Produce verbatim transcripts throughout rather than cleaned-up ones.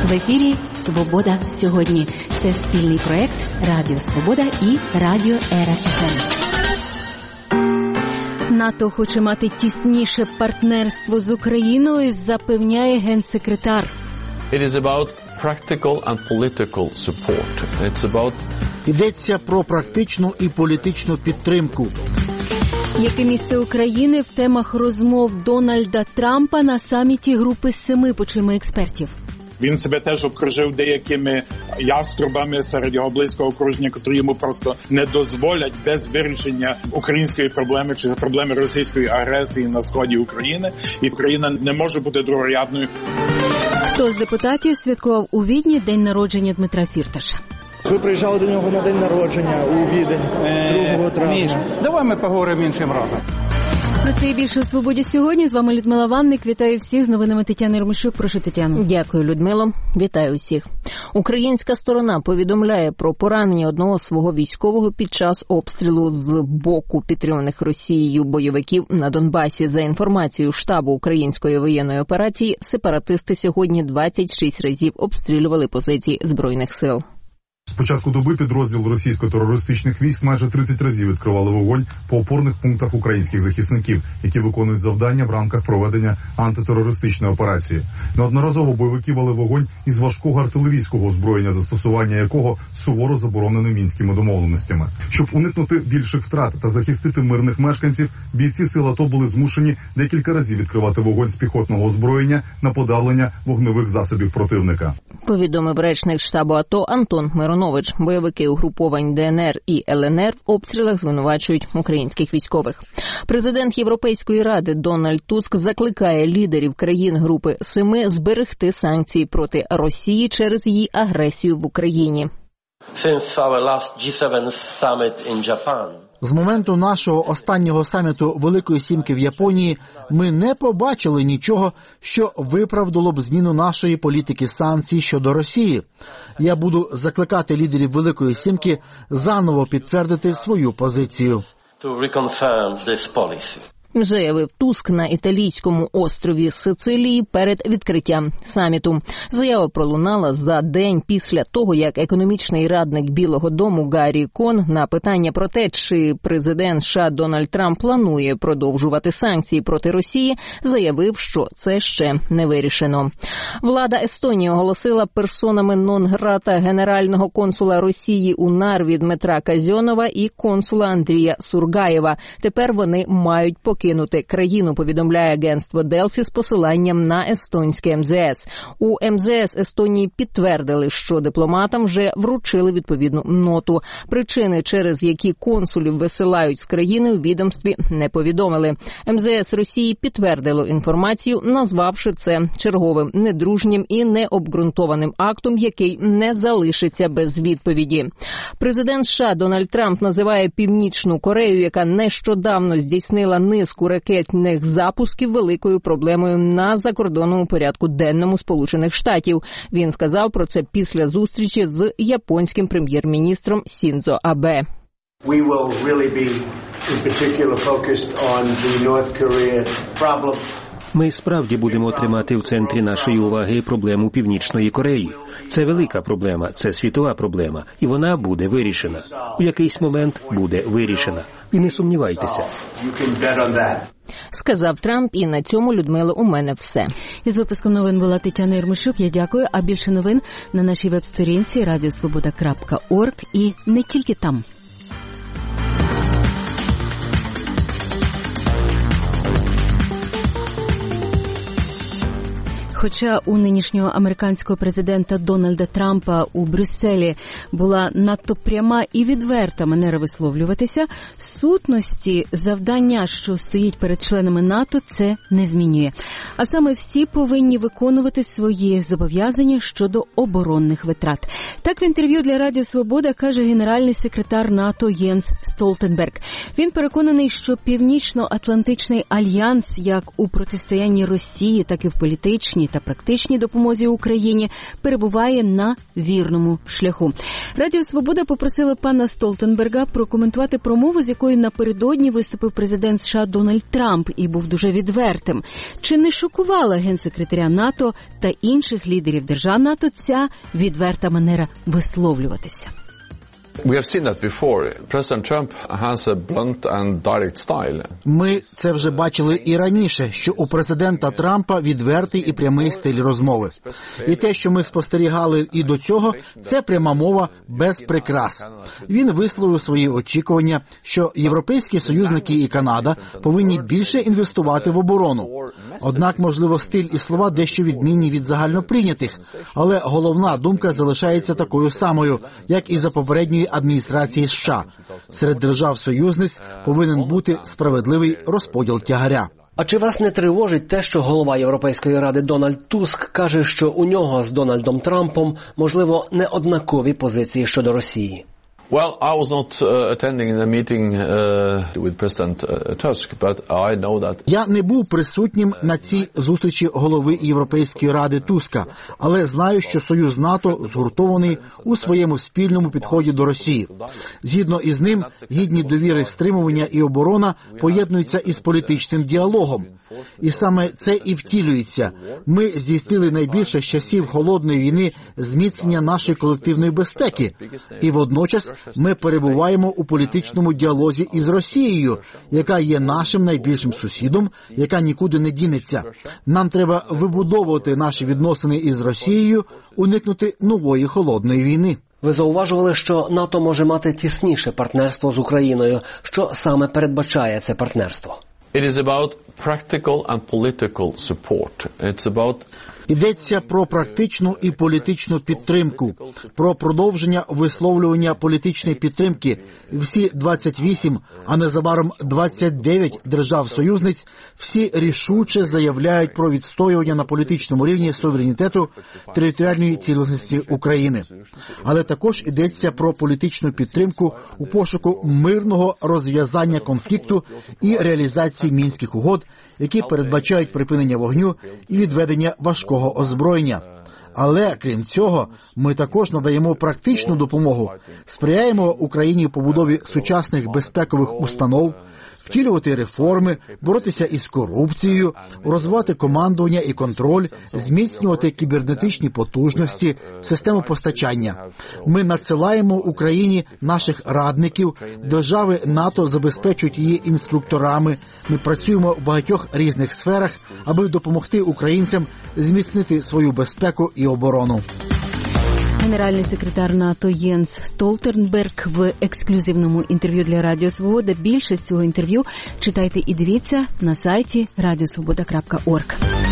В ефірі «Свобода сьогодні». Це спільний проєкт Радіо Свобода і Радіо ЕРА-ФМ. НАТО хоче мати тісніше партнерство з Україною, запевняє генсекретар. It is about practical and political support. It's about... Йдеться про практичну і політичну підтримку. Яке місце України в темах розмов Дональда Трампа на саміті Групи Семи, почуємо експертів. Він себе теж обкружив деякими яструбами серед його близького окруження, які йому просто не дозволять без вирішення української проблеми чи проблеми російської агресії на сході України. І Україна не може бути другорядною. Хто з депутатів святкував у Відні день народження Дмитра Фірташа? Ви приїжджали до нього на день народження у Відень другого травня. Давай ми поговоримо іншим разом. Про це і більше у «Свободі сьогодні». З вами Людмила Ванник. Вітаю всіх. З новинами Тетяни Ромищук. Прошу, Тетяну. Дякую, Людмило. Вітаю всіх. Українська сторона повідомляє про поранення одного свого військового під час обстрілу з боку підтриманих Росією бойовиків на Донбасі. За інформацією штабу української воєнної операції, сепаратисти сьогодні двадцять шість разів обстрілювали позиції Збройних сил. З початку доби підрозділ російсько-терористичних військ майже тридцять разів відкривали вогонь по опорних пунктах українських захисників, які виконують завдання в рамках проведення антитерористичної операції. Неодноразово бойовики вели вогонь із важкого артилерійського озброєння, застосування якого суворо заборонено мінськими домовленостями. Щоб уникнути більших втрат та захистити мирних мешканців, бійці сил АТО були змушені декілька разів відкривати вогонь з піхотного озброєння на подавлення вогневих засобів противника. Повідомив речник штабу АТО Антон Миронович. Бойовики угруповань ДНР і ЛНР в обстрілах звинувачують українських військових. Президент Європейської ради Дональд Туск закликає лідерів країн Групи Семи зберегти санкції проти Росії через її агресію в Україні. Since our last джі севен summit in Japan, з моменту нашого останнього саміту Великої Сімки в Японії ми не побачили нічого, що виправдало б зміну нашої політики санкцій щодо Росії. Я буду закликати лідерів Великої Сімки заново підтвердити свою позицію. To reconfirm this policy. Заявив Туск на італійському острові Сицилії перед відкриттям саміту. Заява пролунала за день після того, як економічний радник Білого дому Гаррі Кон на питання про те, чи президент США Дональд Трамп планує продовжувати санкції проти Росії, заявив, що це ще не вирішено. Влада Естонії оголосила персонами нон-грата генерального консула Росії у Нарві Дмитра Казьонова і консула Андрія Сургаєва. Тепер вони мають покинути Кинути країну, повідомляє агентство Делфі з посиланням на естонське ем зе ес. У ем зе ес Естонії підтвердили, що дипломатам вже вручили відповідну ноту. Причини, через які консулів висилають з країни, у відомстві не повідомили. ем зе ес Росії підтвердило інформацію, назвавши це черговим недружнім і необґрунтованим актом, який не залишиться без відповіді. Президент США Дональд Трамп називає Північну Корею, яка нещодавно здійснила низку ракетних запусків, великою проблемою на закордонному порядку денному Сполучених Штатів. Він сказав про це після зустрічі з японським прем'єр-міністром Сіндзо Абе. We will really be in particular focused on the North Korea problem. Ми справді будемо тримати в центрі нашої уваги проблему Північної Кореї. Це велика проблема, це світова проблема, і вона буде вирішена. У якийсь момент буде вирішена. І не сумнівайтеся. Сказав Трамп, і на цьому, Людмила, у мене все. Із випуском новин була Тетяна Ромищук. Я дякую. А більше новин на нашій веб-сторінці радіосвобода крапка орг і не тільки там. Хоча у нинішнього американського президента Дональда Трампа у Брюсселі була надто пряма і відверта манера висловлюватися, сутності завдання, що стоїть перед членами НАТО, це не змінює. А саме всі повинні виконувати свої зобов'язання щодо оборонних витрат. Так в інтерв'ю для Радіо Свобода каже генеральний секретар НАТО Єнс Столтенберг. Він переконаний, що Північно-Атлантичний альянс як у протистоянні Росії, так і в політичній політичній та практичній допомозі Україні перебуває на вірному шляху. Радіо «Свобода» попросила пана Столтенберга прокоментувати промову, з якою напередодні виступив президент США Дональд Трамп і був дуже відвертим. Чи не шокувала генсекретаря НАТО та інших лідерів держав НАТО ця відверта манера висловлюватися? We have seen that before. President Trump has a blunt and direct style. Ми це вже бачили і раніше, що у президента Трампа відвертий і прямий стиль розмови. І те, що ми спостерігали і до цього, це пряма мова без прикрас. Він висловив свої очікування, що європейські союзники і Канада повинні більше інвестувати в оборону. Однак, можливо, стиль і слова дещо відмінні від загальноприйнятих, але головна думка залишається такою самою, як і за попередньої адміністрації США. Серед держав-союзниць повинен бути справедливий розподіл тягаря. А чи вас не тривожить те, що голова Європейської ради Дональд Туск каже, що у нього з Дональдом Трампом, можливо, неоднакові позиції щодо Росії? Well, I was not uh, attending the meeting uh, with President uh, Tusk, but I know that... Я не був присутнім на цій зустрічі голови Європейської ради Туска, але знаю, що Союз НАТО згуртований у своєму спільному підході до Росії. Згідно із ним, гідні довіри стримування і оборона поєднуються із політичним діалогом. І саме це і втілюється. Ми здійснили найбільше з часів Холодної війни зміцнення нашої колективної безпеки. І водночас ми перебуваємо у політичному діалозі із Росією, яка є нашим найбільшим сусідом, яка нікуди не дінеться. Нам треба вибудовувати наші відносини із Росією, уникнути нової Холодної війни. Ви зауважували, що НАТО може мати тісніше партнерство з Україною. Що саме передбачає це партнерство? It is about practical and political support. It's about Йдеться про практичну і політичну підтримку, про продовження висловлювання політичної підтримки. Всі двадцять вісім, а незабаром двадцять дев'ять держав-союзниць всі рішуче заявляють про відстоювання на політичному рівні суверенітету територіальної цілісності України. Але також йдеться про політичну підтримку у пошуку мирного розв'язання конфлікту і реалізації Мінських угод, які передбачають припинення вогню і відведення важкого озброєння. Але, крім цього, ми також надаємо практичну допомогу, сприяємо Україні в побудові сучасних безпекових установ, втілювати реформи, боротися із корупцією, розвивати командування і контроль, зміцнювати кібернетичні потужності, систему постачання. Ми надсилаємо Україні наших радників, держави НАТО забезпечують її інструкторами. Ми працюємо в багатьох різних сферах, аби допомогти українцям зміцнити свою безпеку і оборону. Генеральний секретар НАТО Єнс Столтенберг в ексклюзивному інтерв'ю для Радіо Свобода. Більше з цього інтерв'ю читайте і дивіться на сайті радіо свобода крапка орг.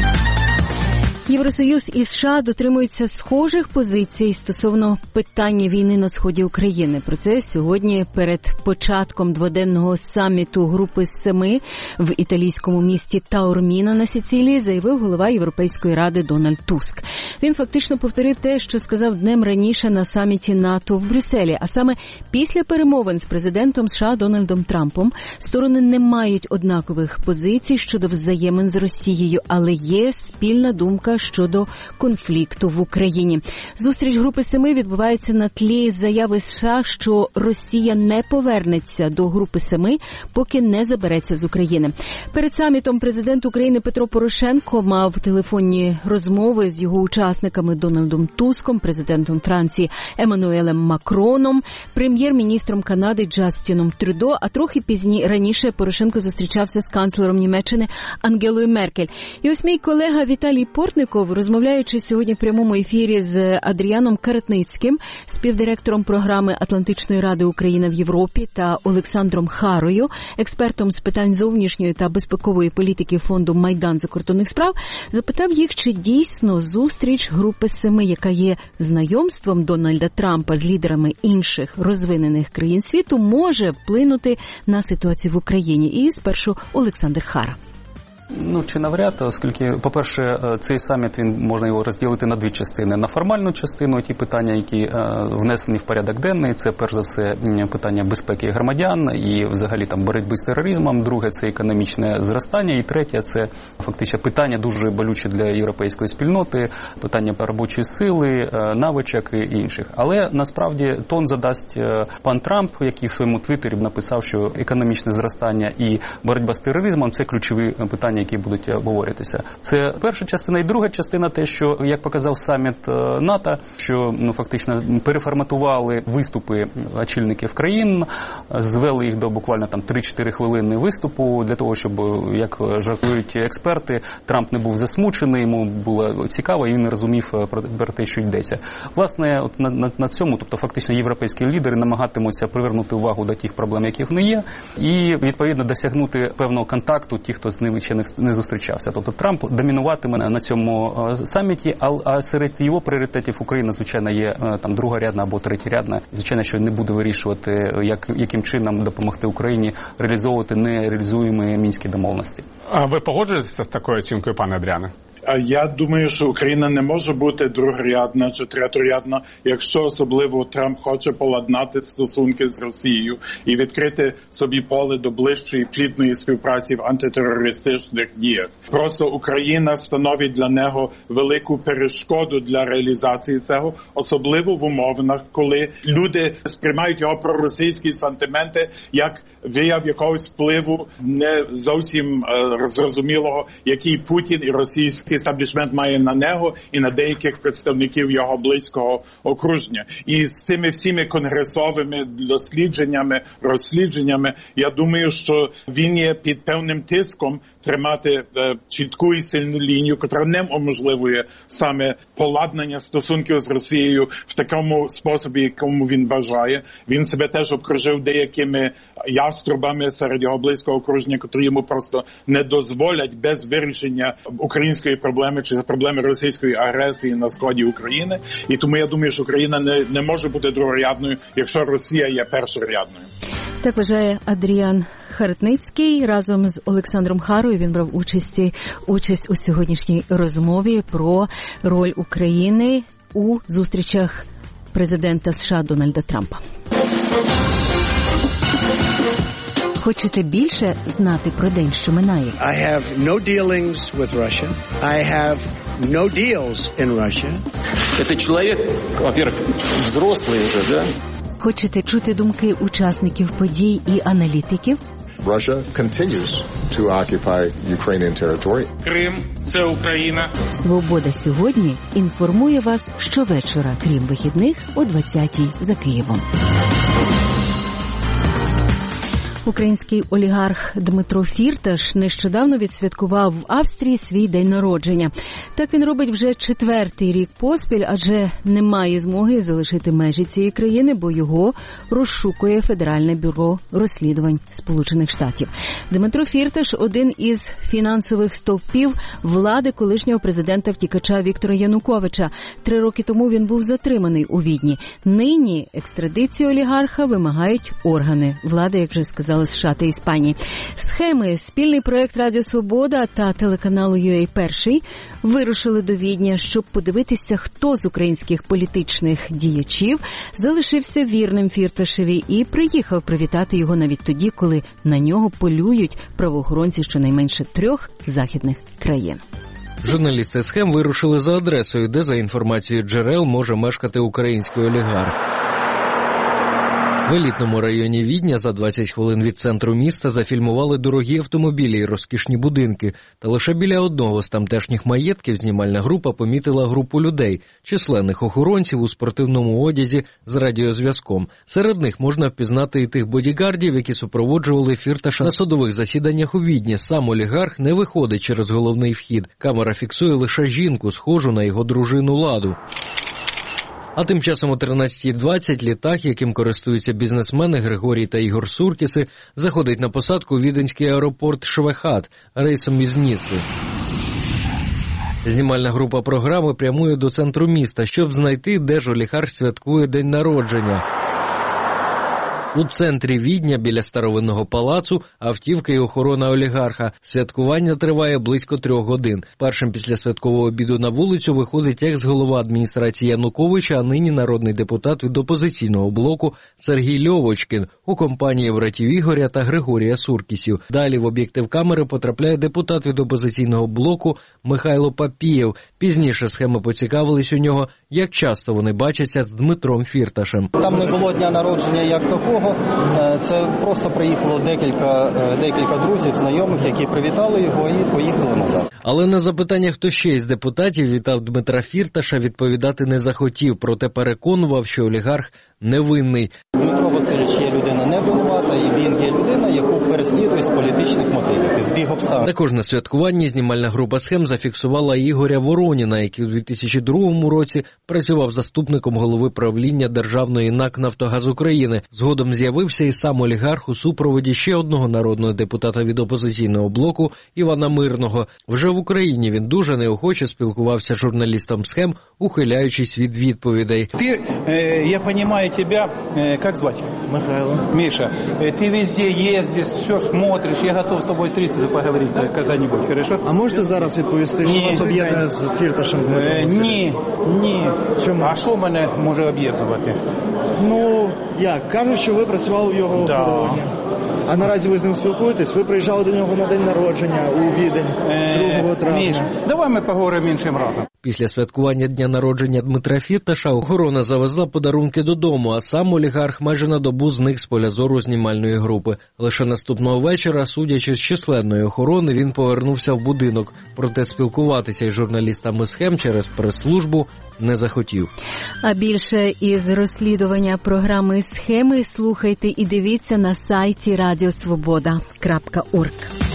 Євросоюз і США дотримуються схожих позицій стосовно питання війни на сході України. Про це сьогодні перед початком дводенного саміту Групи семи в італійському місті Таорміно на Сицилії заявив голова Європейської ради Дональд Туск. Він фактично повторив те, що сказав днем раніше на саміті НАТО в Брюсселі, а саме після перемовин з президентом США Дональдом Трампом сторони не мають однакових позицій щодо взаємин з Росією, але є спільна думка щодо конфлікту в Україні. Зустріч Групи семи відбувається на тлі заяви США, що Росія не повернеться до Групи семи, поки не забереться з України. Перед самітом президент України Петро Порошенко мав телефонні розмови з його учасниками Дональдом Туском, президентом Франції Еммануелем Макроном, прем'єр-міністром Канади Джастіном Трюдо, а трохи пізніше раніше Порошенко зустрічався з канцлером Німеччини Ангелою Меркель. І ось мій колега Віталій Портников, розмовляючи сьогодні в прямому ефірі з Адріаном Каратницьким, співдиректором програми Атлантичної ради Україна в Європі, та Олександром Харою, експертом з питань зовнішньої та безпекової політики фонду «Майдан закордонних справ», запитав їх, чи дійсно зустріч Групи семи, яка є знайомством Дональда Трампа з лідерами інших розвинених країн світу, може вплинути на ситуацію в Україні. І спершу Олександр Хара. Ну, чи навряд, оскільки, по-перше, цей саміт, він можна його розділити на дві частини. На формальну частину, ті питання, які внесені в порядок денний, це, перш за все, питання безпеки громадян і, взагалі, там, боротьби з тероризмом. Друге, це економічне зростання. І третє, це, фактично, питання дуже болючі для європейської спільноти, питання робочої сили, навичок і інших. Але, насправді, тон задасть пан Трамп, який в своєму твіттері написав, що економічне зростання і боротьба з тероризмом – це ключові питання, які будуть обговорюватися. Це перша частина. І друга частина те, що, як показав саміт НАТО, що ну, фактично переформатували виступи очільників країн, звели їх до буквально там три-чотири хвилини виступу, для того, щоб, як жартують експерти, Трамп не був засмучений, йому було цікаво, і він не розумів про те, що йдеться. Власне, от на, на, на цьому, тобто фактично європейські лідери намагатимуться привернути увагу до тих проблем, які в них є, і, відповідно, досягнути певного контакту ті, хто з ними ще не, не зустрічався. Тобто Трамп домінуватиме на цьому саміті, а, а серед його пріоритетів Україна, звичайно, є там другорядна або третєрядна. Звичайно, що не буде вирішувати, як, яким чином допомогти Україні реалізовувати нереалізуємі мінські домовленості. А ви погоджуєтеся з такою оцінкою, пане Адріане? Я думаю, що Україна не може бути другорядна чи третьорядна, якщо особливо Трамп хоче поладнати стосунки з Росією і відкрити собі поле до ближчої плідної співпраці в антитерористичних діях. Просто Україна становить для нього велику перешкоду для реалізації цього, особливо в умовах, коли люди сприймають його проросійські сантименти як вияв якогось впливу не зовсім е, зрозумілого, який Путін і російський естаблішмент має на нього і на деяких представників його близького окруження. І з цими всіми конгресовими дослідженнями, розслідженнями, я думаю, що він є під певним тиском тримати е, чітку і сильну лінію, яка не уможливує саме поладнання стосунків з Росією в такому способі, якому він бажає. Він себе теж обкружив деякими яструбами серед його близького окруження, які йому просто не дозволять без вирішення української проблеми чи проблеми російської агресії на сході України. І тому я думаю, що Україна не, не може бути другорядною, якщо Росія є першорядною. Так вважає Адріан Хартницький. Разом з Олександром Харою він брав участі, участь у сьогоднішній розмові про роль України у зустрічах президента США Дональда Трампа. Хочете більше знати про день, що минає? I have no dealings with Russia. I have no deals in Russia. Это человек, во-первых, взрослый уже, да? Хочете чути думки учасників подій і аналітиків? Russia continues to occupy Ukrainian territory. Крим – це Україна. Свобода сьогодні інформує вас щовечора, крім вихідних, о двадцятій за Києвом. Український олігарх Дмитро Фірташ нещодавно відсвяткував в Австрії свій день народження. Так він робить вже четвертий рік поспіль, адже немає змоги залишити межі цієї країни, бо його розшукує Федеральне бюро розслідувань Сполучених Штатів. Дмитро Фірташ – один із фінансових стовпів влади колишнього президента-втікача Віктора Януковича. Три роки тому він був затриманий у Відні. Нині екстрадицію олігарха вимагають органи влади, як вже сказали, США та Іспанії. Схеми спільний проект Радіо Свобода та телеканалу ю ей Перший вирушили до Відня, щоб подивитися, хто з українських політичних діячів залишився вірним Фірташеві і приїхав привітати його навіть тоді, коли на нього полюють правоохоронці щонайменше трьох західних країн. Журналісти схем вирушили за адресою, де, за інформацією джерел, може мешкати український олігарх. В елітному районі Відня за двадцять хвилин від центру міста зафільмували дорогі автомобілі і розкішні будинки. Та лише біля одного з тамтешніх маєтків знімальна група помітила групу людей, численних охоронців у спортивному одязі з радіозв'язком. Серед них можна впізнати і тих бодігардів, які супроводжували Фірташа на судових засіданнях у Відні. Сам олігарх не виходить через головний вхід. Камера фіксує лише жінку, схожу на його дружину Ладу. А тим часом о тринадцятій двадцять літак, яким користуються бізнесмени Григорій та Ігор Суркіси, заходить на посадку у віденський аеропорт Швехат рейсом із Ніцци. Знімальна група програми прямує до центру міста, щоб знайти, де ж олігарх святкує день народження. У центрі Відня, біля старовинного палацу, автівки і охорона олігарха. Святкування триває близько трьох годин. Першим після святкового обіду на вулицю виходить екс-голова адміністрації Януковича, а нині народний депутат від опозиційного блоку Сергій Льовочкін у компанії братів Ігоря та Григорія Суркісів. Далі в об'єктив камери потрапляє депутат від опозиційного блоку Михайло Папієв. Пізніше схеми поцікавились у нього, як часто вони бачаться з Дмитром Фірташем. Там не було дня народження як такого, це просто приїхало декілька, декілька друзів, знайомих, які привітали його і поїхали назад. Але на запитання, хто ще із депутатів вітав Дмитра Фірташа, відповідати не захотів, проте переконував, що олігарх невинний. Дмитро Васильович є людина невинувата, і він є людина, яку переслідують з політичних мотивів, збіг обставин. Також на святкуванні знімальна група схем зафіксувала Ігоря Вороніна, який у дві тисячі другому році працював заступником голови правління державної НАК «Нафтогаз України». Згодом з'явився і сам олігарх у супроводі ще одного народного депутата від опозиційного блоку Івана Мирного. Вже в Україні він дуже неохоче спілкувався з журналістом схем, ухиляючись від відповідей. Ти, е, я розумію тебе, е, як звати? Михайло. Миша, е, ти везде їздиш, все смотриш, я готов з тобою зустрітися і поговорити коли-небудь, хорошо? А можете зараз відповісти, що вас об'єднує з Фірташем? Е, ні, ні. Чому? А що мене може об'єднувати? Ну, як? Кажуть, що ви працювали в його да. охороні. А наразі ви з ним спілкуєтесь? Ви приїжджали до нього на день народження у Відень другого травня. Міш, давай ми поговоримо іншим разом. Після святкування дня народження Дмитра Фірташа охорона завезла подарунки додому, а сам олігарх майже на добу зник з поля зору знімальної групи. Лише наступного вечора, судячи з численної охорони, він повернувся в будинок. Проте спілкуватися із журналістами схем через прес-службу не захотів. А більше із розслідування програми «Схеми» слухайте і дивіться на сайті радіо свобода крапка орг.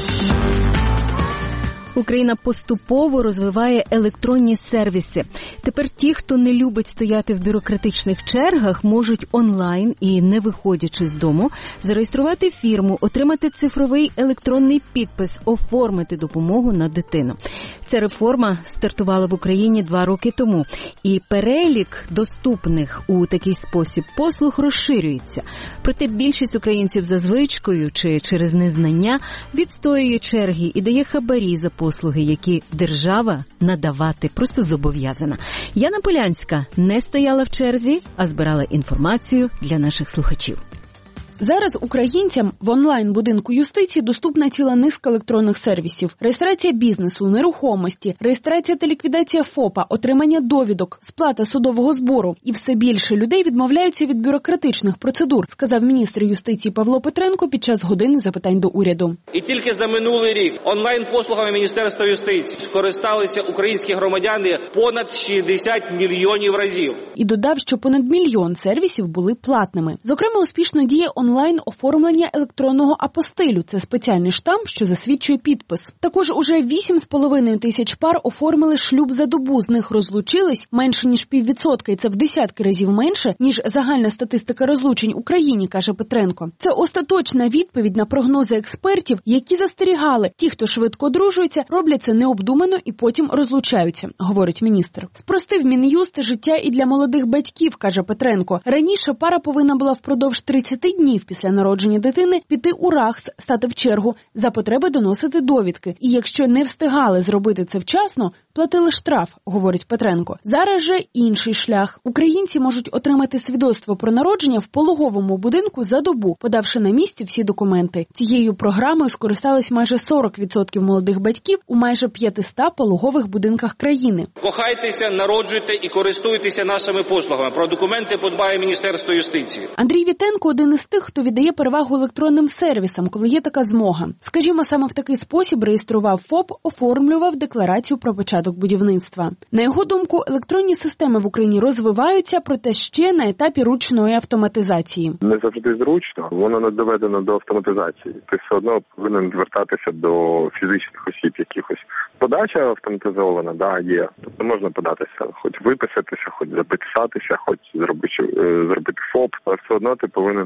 Україна поступово розвиває електронні сервіси. Тепер ті, хто не любить стояти в бюрократичних чергах, можуть онлайн і, не виходячи з дому, зареєструвати фірму, отримати цифровий електронний підпис, оформити допомогу на дитину. Ця реформа стартувала в Україні два роки тому, і перелік доступних у такий спосіб послуг розширюється. Проте більшість українців за звичкою чи через незнання відстоює черги і дає хабарі за послуги, які держава надавати просто зобов'язана. Яна Полянська не стояла в черзі, а збирала інформацію для наших слухачів. Зараз українцям в онлайн-будинку юстиції доступна ціла низка електронних сервісів. Реєстрація бізнесу, нерухомості, реєстрація та ліквідація ФОПа, отримання довідок, сплата судового збору. І все більше людей відмовляються від бюрократичних процедур, сказав міністр юстиції Павло Петренко під час години запитань до уряду. І тільки за минулий рік онлайн-послугами Міністерства юстиції скористалися українські громадяни понад шістдесят мільйонів разів. І додав, що понад мільйон сервісів були платними. Зокрема, успішно діє онлайн онлайн-оформлення електронного апостилю. Це спеціальний штамп, що засвідчує підпис. Також уже вісім з половиною тисяч пар оформили шлюб за добу. З них розлучились менше, ніж піввідсотка, і це в десятки разів менше, ніж загальна статистика розлучень в Україні, каже Петренко. Це остаточна відповідь на прогнози експертів, які застерігали. Ті, хто швидко одружуються, роблять це необдумано і потім розлучаються, говорить міністр. Спростив Мін'юст життя і для молодих батьків, каже Петренко. Раніше пара повинна була впродовж тридцяти днів після народження дитини піти у РАГС, стати в чергу, за потреби доносити довідки. І якщо не встигали зробити це вчасно, платили штраф, говорить Петренко. Зараз же інший шлях. Українці можуть отримати свідоцтво про народження в пологовому будинку за добу, подавши на місці всі документи. Цією програмою скористались майже сорок відсотків молодих батьків у майже п'ятистах пологових будинках країни. Кохайтеся, народжуйте і користуйтеся нашими послугами. Про документи подбає Міністерство юстиції. Андрій Вітенко – один із тих, хто віддає перевагу електронним сервісам, коли є така змога. Скажімо, саме в такий спосіб реєстрував ФОП, оформлював декларацію про початок будівництва. На його думку, електронні системи в Україні розвиваються, проте ще на етапі ручної автоматизації. Не завжди зручно, воно не доведено до автоматизації. Ти все одно повинен звертатися до фізичних осіб якихось. Подача автоматизована, да, є. Тобто можна податися, хоч виписатися, хоч записатися, хоч зробити, зробити ФОП, але все одно ти повинен деякими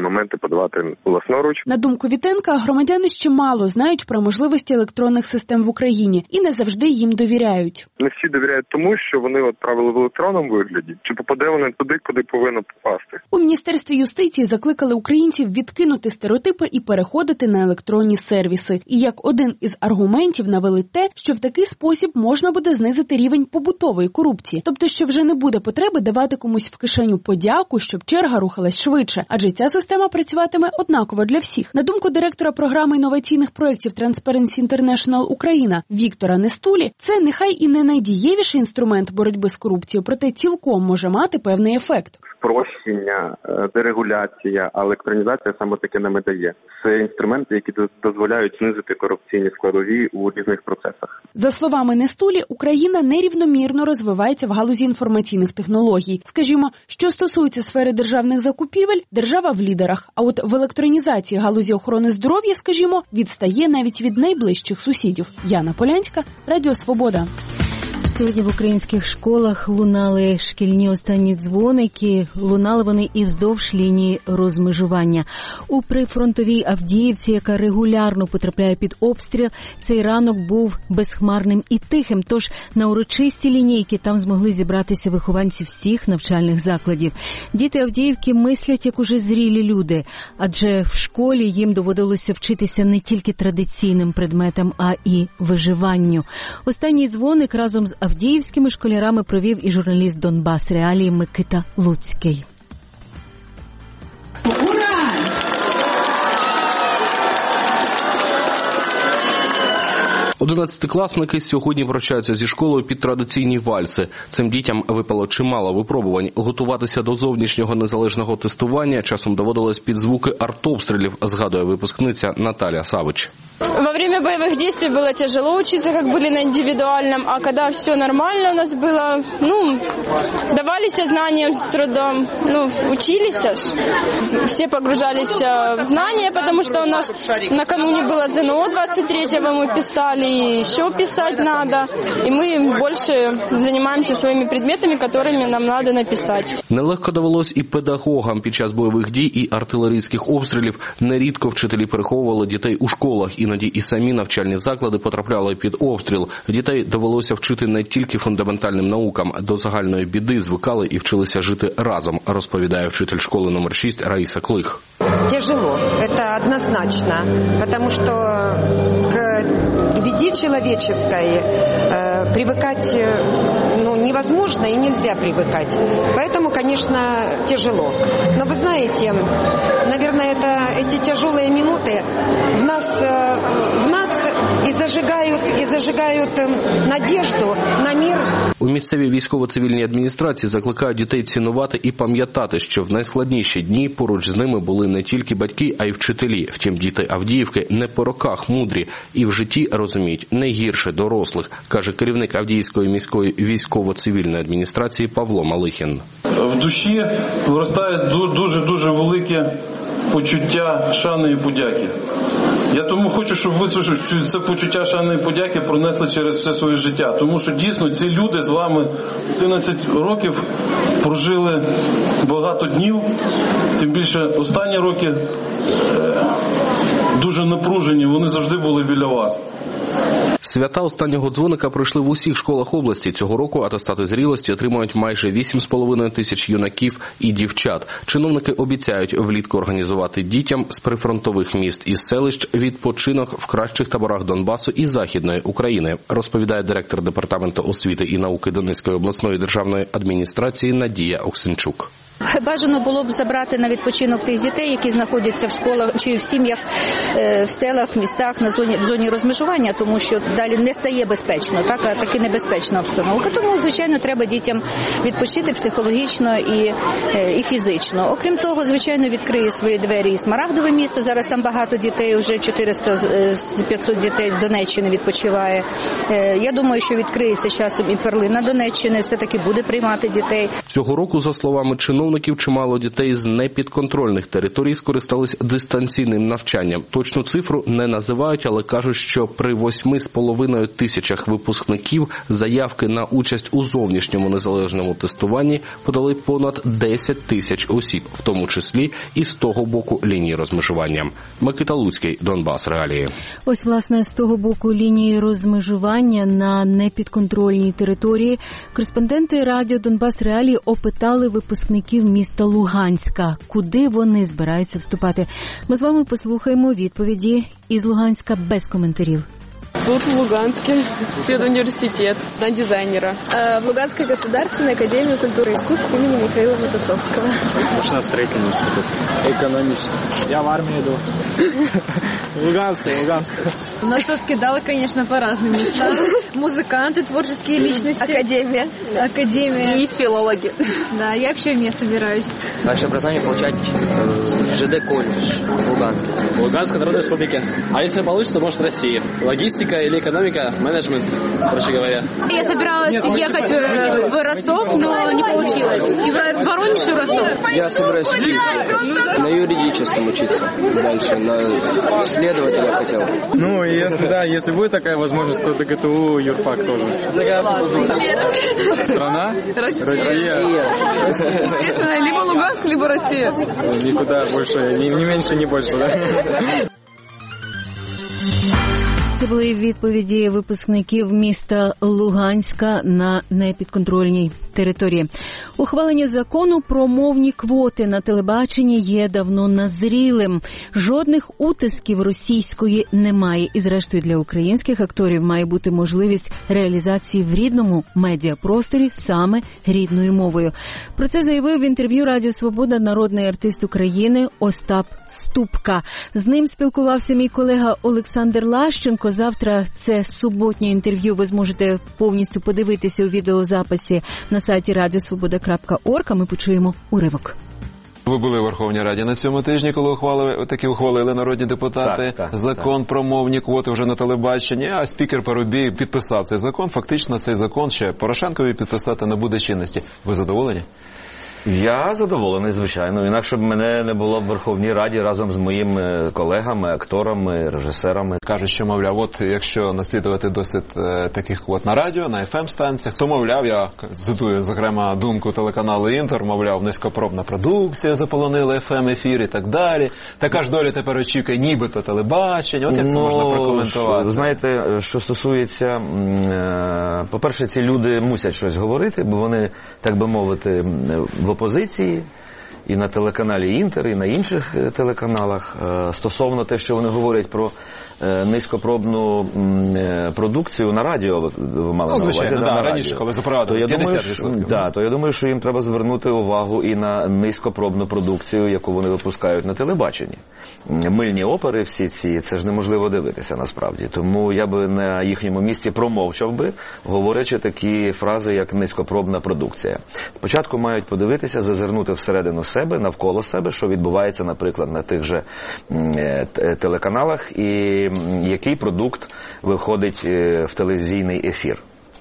моменти подавати власноруч. На думку Вітенка, громадяни ще мало знають про можливості електронних систем в Україні і не завжди їм довіряють. Не всі довіряють тому, що вони відправили в електронному вигляді, чи попаде вони туди, куди повинно попасти. У Міністерстві юстиції закликали українців відкинути стереотипи і переходити на електронні сервіси. І як один із аргументів навели те, що в такий спосіб можна буде знизити рівень побутової корупції. Тобто, що вже не буде потреби давати комусь в кишеню подяку, щоб черга рухалась швидше, адже ця система працюватиме однаково для всіх. На думку директора програми інноваційних проєктів Transparency International Україна Віктора Нестулі, це нехай і не найдієвіший інструмент боротьби з корупцією, проте цілком може мати певний ефект. Спрощення, дерегуляція, а електронізація саме таки не дає. Це інструменти, які дозволяють знизити корупційні складові у різних процесах. За словами Нестулі, Україна нерівномірно розвивається в галузі інформаційних технологій. Скажімо, що стосується сфери державних закупівель, держава в лідерах, а от в електронізації галузі охорони здоров'я, скажімо, відстає навіть від найближчих сусідів. Яна Полянська, Радіо Свобода. Сьогодні в українських школах лунали шкільні останні дзвоники, лунали вони і вздовж лінії розмежування. У прифронтовій Авдіївці, яка регулярно потрапляє під обстріл, цей ранок був безхмарним і тихим, тож на урочисті лінійки там змогли зібратися вихованці всіх навчальних закладів. Діти Авдіївки мислять, як уже зрілі люди, адже в школі їм доводилося вчитися не тільки традиційним предметам, а і виживанню. Останній дзвоник разом з авдіївськими школярами провів і журналіст Донбас Реалії Микита Луцький. Ура! Одинадцятикласники сьогодні прощаються зі школою під традиційні вальси. Цим дітям випало чимало випробувань. Готуватися до зовнішнього незалежного тестування часом доводилось під звуки артобстрілів, згадує випускниця Наталя Савич. Во время боевых действий было тяжело учиться, как были на индивидуальном, а когда все нормально у нас было, ну, давались знания с трудом, ну, учились аж. Все погружались в знания, потому что у нас накануне было ЗНО двадцать третьего, мы писали, и еще писать надо, и мы больше занимаемся своими предметами, которыми нам надо написать. Нелегко довелось і педагогам під час бойових дій і артилерійських обстрілів. Нерідко вчителі переховували дітей у школах, іноді і самі навчальні заклади потрапляли під обстріл. Дітей довелося вчити не тільки фундаментальним наукам, до загальної біди звикали і вчилися жити разом, розповідає вчитель школи номер шість Раїса Клих. Тяжело, это однозначно, потому что к беде человеческой э, привыкать ну, невозможно и нельзя привыкать. Поэтому, конечно, тяжело. Но вы знаете, наверное, это, эти тяжелые минуты в нас, в нас и зажигают, и зажигают надежду на мир. У місцевій військово-цивільній адміністрації закликають дітей цінувати і пам'ятати, що в найскладніші дні поруч з ними були не тільки батьки, а й вчителі. Втім, діти Авдіївки не по роках мудрі і в житті розуміють не гірше дорослих, каже керівник Авдіївської міської військово-цивільної адміністрації Павло Малихін. В душі виростає дуже-дуже велике почуття шани і подяки. Я тому хочу, щоб ви це почуття шани і подяки пронесли через все своє життя. Тому що дійсно ці люди з вами одинадцять років прожили багато днів, тим більше останні роки дуже напружені, вони завжди були біля вас. Свята останнього дзвоника пройшли в усіх школах області. Цього року атестати зрілості отримають майже вісім з половиною тисяч юнаків і дівчат. Чиновники обіцяють влітку організувати дітям з прифронтових міст і селищ відпочинок в кращих таборах Донбасу і Західної України, розповідає директор департаменту освіти і науки Донецької обласної державної адміністрації Надія Оксенчук. Бажано було б забрати на відпочинок тих дітей, які знаходяться в школах чи в сім'ях, в селах, в містах, на зоні, в зоні розмежування, тому що далі не стає безпечно, так, а таки небезпечна обстановка. Тому, звичайно, треба дітям відпочити психологічно і, і фізично. Окрім того, звичайно, відкриє свої двері і Смарагдове місто. Зараз там багато дітей, вже чотириста-п'ятсот дітей з Донеччини відпочиває. Я думаю, що відкриється часом і перлина Донеччини, все-таки буде приймати дітей. Цього року, за словами чиновників, чиновників чимало дітей з непідконтрольних територій скористались дистанційним навчанням. Точну цифру не називають, але кажуть, що при восьми з половиною тисячах випускників заявки на участь у зовнішньому незалежному тестуванні подали понад десять тисяч осіб, в тому числі і з того боку лінії розмежування. Микита Луцький, Донбас Реалії. Ось, власне, з того боку лінії розмежування на непідконтрольній території кореспонденти радіо Донбас Реалії опитали випускників міста Луганська, куди вони збираються вступати. Ми з вами послухаємо відповіді із Луганська без коментарів. Тут, в Луганске, педуниверситет на дизайнера. В Луганской государственной академии культуры и искусств имени Михаила Матусовского. Машиностроительный институт. Экономический. Я в армию иду. Луганская, Луганская. У нас раскидало, конечно, по разным местам. Музыканты, творческие личности. Академия. Академия. И филологи. Да, я вообще в мест собираюсь. Дальше образование получать в ЖД колледж в Луганске. В Луганской Народной Республике. А если получится, то может в России. Логистика или экономика, менеджмент, короче говоря. Я собиралась ехать в Ростов, но не получилось. И в Воронеж, и в Ростов. Я собираюсь на юридическом учиться дальше, на следователя хотел. Ну, если, да, если будет такая возможность, то ДГТУ, юрфак тоже. Страна? Россия. Естественно, либо Луганск, либо Россия. Никуда больше, ни, ни меньше, ни больше, да? Це були відповіді випускників міста Луганська на непідконтрольній території. Ухвалення закону про мовні квоти на телебаченні є давно назрілим. Жодних утисків російської немає. І зрештою для українських акторів має бути можливість реалізації в рідному медіапросторі саме рідною мовою. Про це заявив в інтерв'ю Радіо Свобода народний артист України Остап Ступка. З ним спілкувався мій колега Олександр Лащенко. Завтра це суботнє інтерв'ю ви зможете повністю подивитися у відеозаписі на сайті радіо свобода крапка орг, а ми почуємо уривок. Ви були у Верховній Раді на цьому тижні, коли ухвалили, такі ухвалили народні депутати так, так, закон так. про мовні квоти вже на телебаченні, а спікер Парубій підписав цей закон. Фактично цей закон ще Порошенкові підписати не буде чинності. Ви задоволені? Я задоволений, звичайно. Інакше б мене не було в Верховній Раді разом з моїми колегами, акторами, режисерами. Кажуть, що, мовляв, от якщо наслідувати досвід е, таких квот на радіо, на еф ем-станціях, то, мовляв, я цитую, зокрема, думку телеканалу «Інтер», мовляв, низькопробна продукція заполонила еф ем-ефір і так далі. Така ж доля тепер очікує нібито телебачення. От як це ну, можна прокоментувати? Знаєте, що стосується, е, по-перше, ці люди мусять щось говорити, бо вони, так би мовити, в опозиції і на телеканалі «Інтер», і на інших телеканалах стосовно те, що вони говорять про низькопробну продукцію на радіо, ви мали ну, на увазі, да, на раніше, радіо. коли запровадили п'ятдесят відсотків. Да, то я думаю, що їм треба звернути увагу і на низькопробну продукцію, яку вони випускають на телебаченні. Мильні опери всі ці, це ж неможливо дивитися насправді. Тому я би на їхньому місці промовчав би, говорячи такі фрази, як низькопробна продукція. Спочатку мають подивитися, зазирнути всередину себе, навколо себе, що відбувається, наприклад, на тих же телеканалах, і який продукт виходить в телевізійний ефір.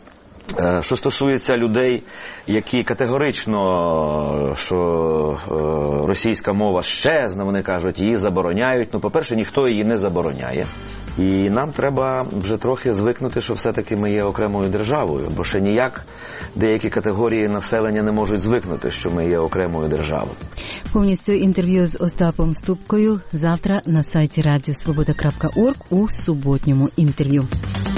Що стосується людей, які категорично, що російська мова щезне, вони кажуть, її забороняють. Ну, по-перше, ніхто її не забороняє. І нам треба вже трохи звикнути, що все-таки ми є окремою державою, бо ще ніяк деякі категорії населення не можуть звикнути, що ми є окремою державою. Повністю інтерв'ю з Остапом Ступкою завтра на сайті радіо свобода крапка орг у суботньому інтерв'ю.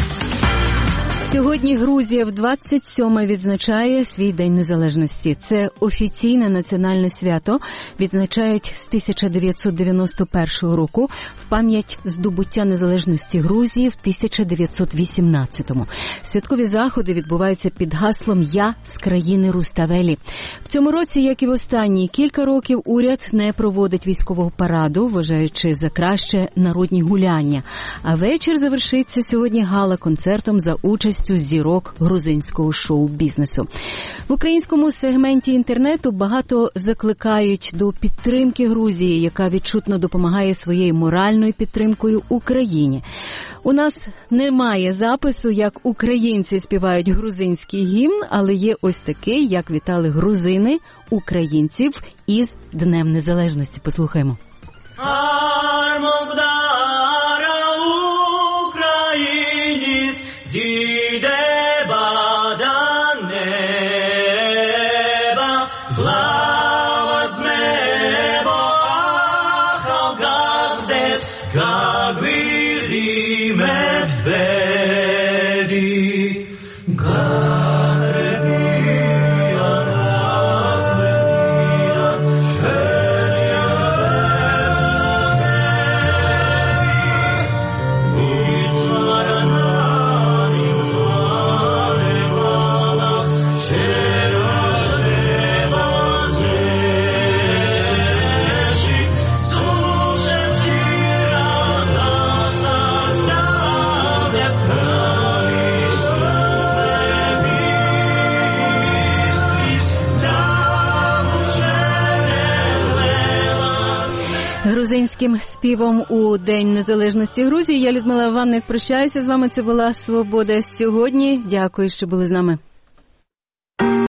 Сьогодні Грузія в двадцять сьоме відзначає свій День Незалежності. Це офіційне національне свято, відзначають з тисяча дев'ятсот дев'яносто першого року в пам'ять здобуття незалежності Грузії в тисяча дев'ятсот вісімнадцятому. Святкові заходи відбуваються під гаслом «Я з країни Руставелі». В цьому році, як і в останні кілька років, уряд не проводить військового параду, вважаючи за краще народні гуляння. А вечір завершиться сьогодні гала-концертом за участю більшістю зірок грузинського шоу-бізнесу. В українському сегменті інтернету багато закликають до підтримки Грузії, яка відчутно допомагає своєю моральною підтримкою Україні. У нас немає запису, як українці співають грузинський гімн, але є ось такий, як вітали грузини українців із Днем Незалежності. Послухаймо. Грузинським співом у День Незалежності Грузії. Я, Людмила Ванник, прощаюся з вами. Це була «Свобода сьогодні». Дякую, що були з нами.